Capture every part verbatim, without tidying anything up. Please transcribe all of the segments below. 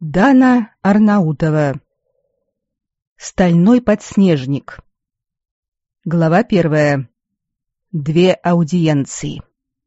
Дана Арнаутова. Стальной подснежник. Глава первая. Две аудиенции.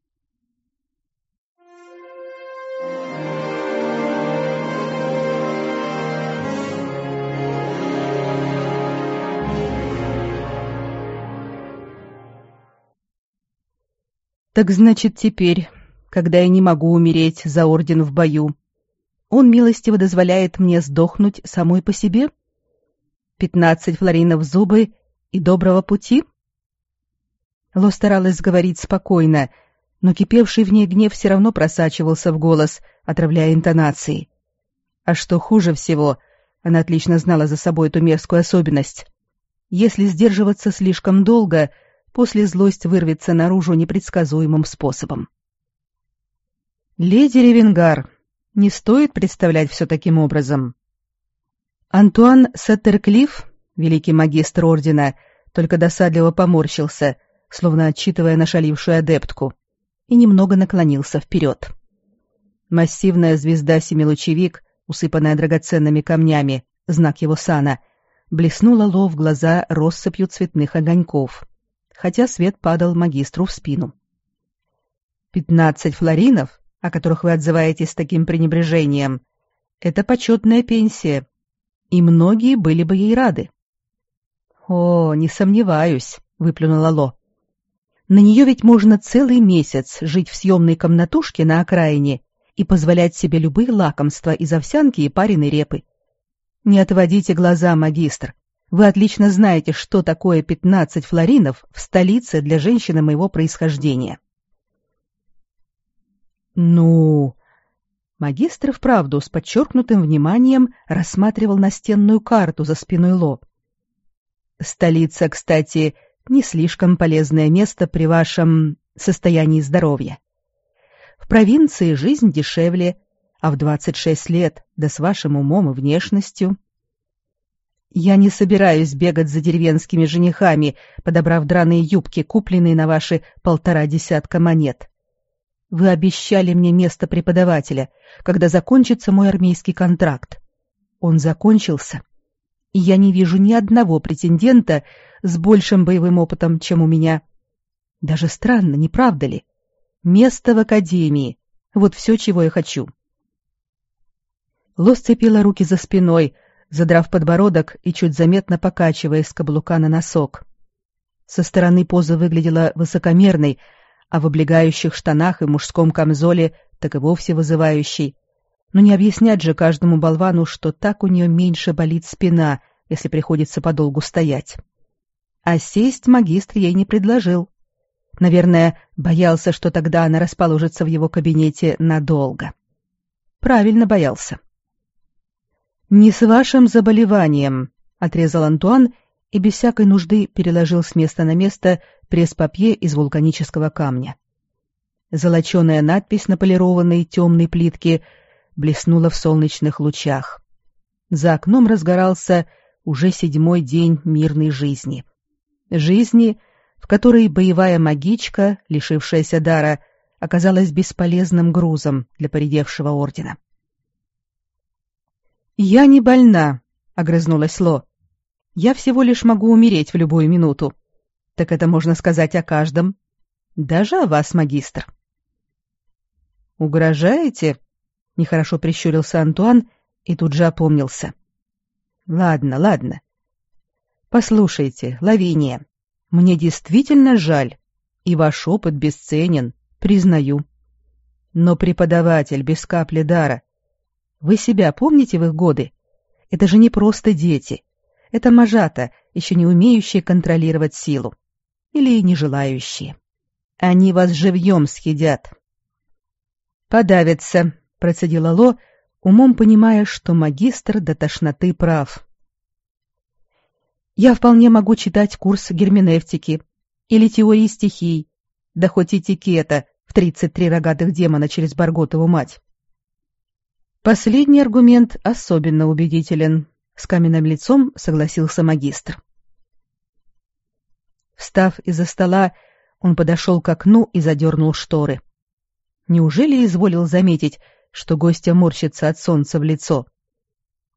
Так значит, теперь, когда я не могу умереть за орден в бою, он милостиво дозволяет мне сдохнуть самой по себе? Пятнадцать флоринов в зубы и доброго пути? Ло старалась говорить спокойно, но кипевший в ней гнев все равно просачивался в голос, отравляя интонации. А что хуже всего, она отлично знала за собой эту мерзкую особенность. Если сдерживаться слишком долго, после злость вырвется наружу непредсказуемым способом. «Леди Ревенгар, не стоит представлять все таким образом». Антуан Сеттерклифф, великий магистр ордена, только досадливо поморщился, словно отчитывая нашалившую адептку, и немного наклонился вперед. Массивная звезда-семилучевик, усыпанная драгоценными камнями, знак его сана, блеснула Ло в глаза россыпью цветных огоньков, хотя свет падал магистру в спину. «Пятнадцать флоринов, о которых вы отзываетесь с таким пренебрежением, это почетная пенсия, и многие были бы ей рады». «О, не сомневаюсь», — выплюнула Ло. «На нее ведь можно целый месяц жить в съемной комнатушке на окраине и позволять себе любые лакомства из овсянки и пареной репы. Не отводите глаза, магистр. Вы отлично знаете, что такое пятнадцать флоринов в столице для женщины моего происхождения». «Ну...» Магистр вправду с подчеркнутым вниманием рассматривал настенную карту за спиной Ло. «Столица, кстати, не слишком полезное место при вашем состоянии здоровья. В провинции жизнь дешевле, а в двадцать шесть лет, да с вашим умом и внешностью...» «Я не собираюсь бегать за деревенскими женихами, подобрав драные юбки, купленные на ваши полтора десятка монет. Вы обещали мне место преподавателя, когда закончится мой армейский контракт. Он закончился, и я не вижу ни одного претендента с большим боевым опытом, чем у меня. Даже странно, не правда ли? Место в академии — вот все, чего я хочу». Ло сцепила руки за спиной, задрав подбородок и чуть заметно покачиваясь с каблука на носок. Со стороны поза выглядела высокомерной, а в облегающих штанах и мужском камзоле так и вовсе вызывающей. Но не объяснять же каждому болвану, что так у нее меньше болит спина, если приходится подолгу стоять. А сесть магистр ей не предложил. Наверное, боялся, что тогда она расположится в его кабинете надолго. Правильно боялся. «Не с вашим заболеванием», — отрезал Антуан и без всякой нужды переложил с места на место пресс-папье из вулканического камня. Золоченая надпись на полированной темной плитке блеснула в солнечных лучах. За окном разгорался уже седьмой день мирной жизни. Жизни, в которой боевая магичка, лишившаяся дара, оказалась бесполезным грузом для поредевшего ордена. «Я не больна», — огрызнулась Ло. «Я всего лишь могу умереть в любую минуту. Так это можно сказать о каждом. Даже о вас, магистр». «Угрожаете?» — нехорошо прищурился Антуан и тут же опомнился. «Ладно, ладно. Послушайте, Лавиния, мне действительно жаль, и ваш опыт бесценен, признаю. Но преподаватель без капли дара. Вы себя помните в их годы? Это же не просто дети. Это мажата, еще не умеющие контролировать силу. Или не желающие. Они вас живьем съедят». «Подавится», — процедила Ло, умом понимая, что магистр до тошноты прав. «Я вполне могу читать курс герменевтики или теории стихий, да хоть этикета в тридцать три рогатых демона через Барготову мать». Последний аргумент особенно убедителен, — с каменным лицом согласился магистр. Встав из-за стола, он подошел к окну и задернул шторы. Неужели изволил заметить, что гостья морщится от солнца в лицо,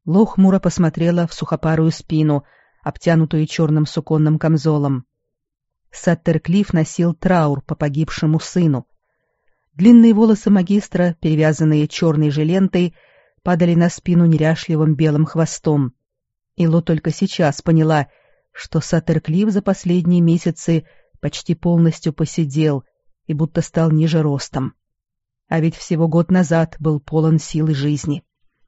Ло хмуро посмотрела в сухопарую спину, обтянутую черным суконным камзолом. Саттерклифф носил траур по погибшему сыну. Длинные волосы магистра, перевязанные черной же лентой, падали на спину неряшливым белым хвостом. И Ло только сейчас поняла, что Саттерклифф за последние месяцы почти полностью посидел и будто стал ниже ростом. А ведь всего год назад был полон сил и жизни.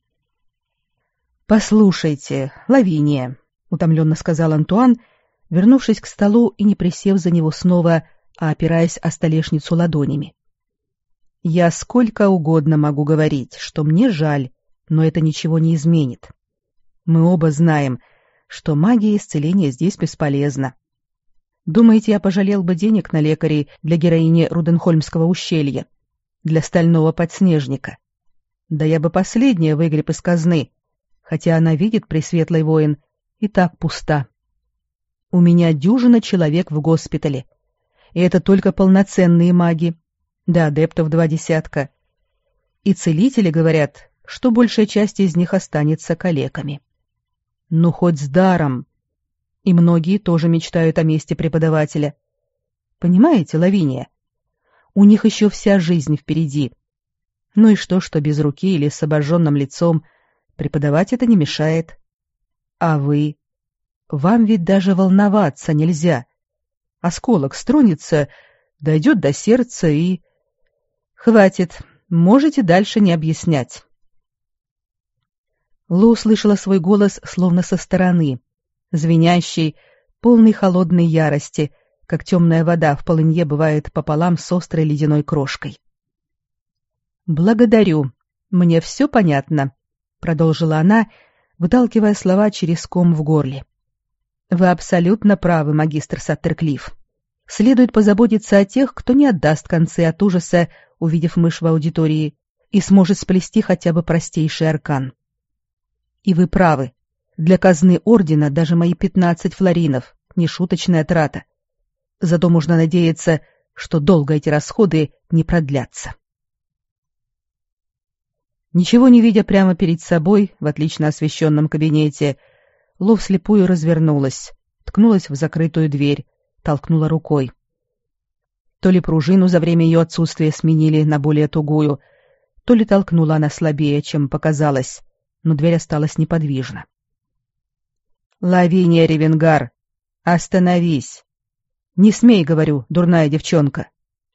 «Послушайте, Лавиния», — утомленно сказал Антуан, вернувшись к столу и не присев за него снова, а опираясь о столешницу ладонями. «Я сколько угодно могу говорить, что мне жаль, но это ничего не изменит. Мы оба знаем, что магия исцеления здесь бесполезна. Думаете, я пожалел бы денег на лекарей для героини Руденхольмского ущелья, для стального подснежника? Да я бы последнее выгреб из казны, хотя она видит, пресветлый воин, и так пуста. У меня дюжина человек в госпитале, и это только полноценные маги, да адептов два десятка. И целители говорят, что большая часть из них останется калеками. Ну, хоть с даром. И многие тоже мечтают о месте преподавателя. Понимаете, Лавиния? У них еще вся жизнь впереди. Ну и что, что без руки или с обожженным лицом, преподавать это не мешает. А вы? Вам ведь даже волноваться нельзя. Осколок стронется, дойдет до сердца и... Хватит, можете дальше не объяснять. Ло услышала свой голос словно со стороны, звенящий, полный холодной ярости, как темная вода в полынье бывает пополам с острой ледяной крошкой. «Благодарю, мне все понятно», — продолжила она, выталкивая слова через ком в горле. «Вы абсолютно правы, магистр Саттерклифф. Следует позаботиться о тех, кто не отдаст концы от ужаса, увидев мышь в аудитории, и сможет сплести хотя бы простейший аркан. И вы правы. Для казны ордена даже мои пятнадцать флоринов — не шуточная трата. Зато можно надеяться, что долго эти расходы не продлятся». Ничего не видя прямо перед собой в отлично освещенном кабинете, Ло вслепую развернулась, ткнулась в закрытую дверь, толкнула рукой. То ли пружину за время ее отсутствия сменили на более тугую, то ли толкнула она слабее, чем показалось, но дверь осталась неподвижна. «Лавиния Ревенгар, остановись! Не смей, говорю, дурная девчонка!»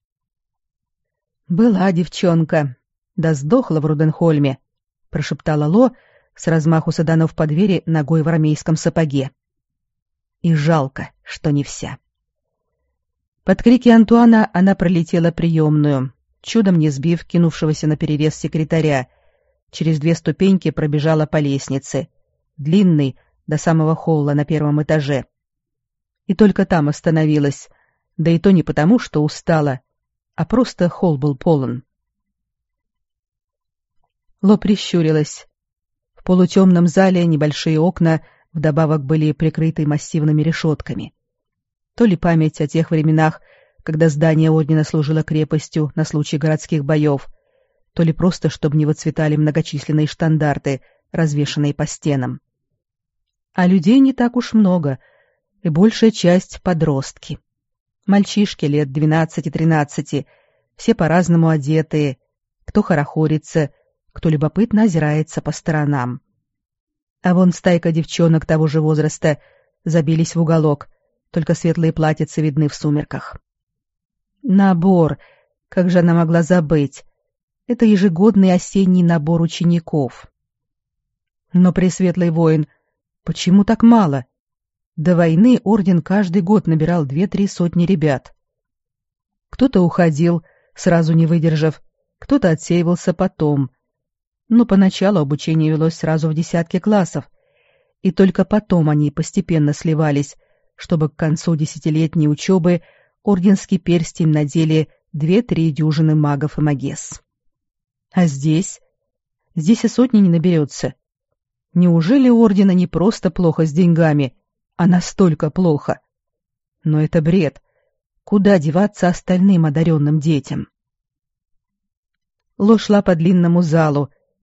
«Была девчонка, да сдохла в Руденхольме», — прошептала Ло, с размаху саданув по двери ногой в армейском сапоге. И жалко, что не вся. Под крики Антуана она пролетела приемную, чудом не сбив кинувшегося наперерез секретаря, через две ступеньки пробежала по лестнице, длинной, до самого холла на первом этаже. И только там остановилась, да и то не потому, что устала, а просто холл был полон. Ло прищурилась. В полутемном зале небольшие окна вдобавок были прикрыты массивными решетками. То ли память о тех временах, когда здание ордена служило крепостью на случай городских боев, то ли просто, чтобы не выцветали многочисленные штандарты, развешанные по стенам. А людей не так уж много, и большая часть — подростки. Мальчишки лет двенадцати-тринадцати, все по-разному одетые, кто хорохорится, кто любопытно озирается по сторонам. А вон стайка девчонок того же возраста забились в уголок, только светлые платьицы видны в сумерках. Набор, как же она могла забыть? Это ежегодный осенний набор учеников. Но, пресветлый воин, почему так мало? До войны орден каждый год набирал две-три сотни ребят. Кто-то уходил, сразу не выдержав, кто-то отсеивался потом. Но поначалу обучение велось сразу в десятки классов, и только потом они постепенно сливались, чтобы к концу десятилетней учебы орденский перстень надели две-три дюжины магов и магесс. А здесь? Здесь и сотни не наберется. Неужели у ордена не просто плохо с деньгами, а настолько плохо? Но это бред. Куда деваться остальным одаренным детям? Ло шла по длинному залу,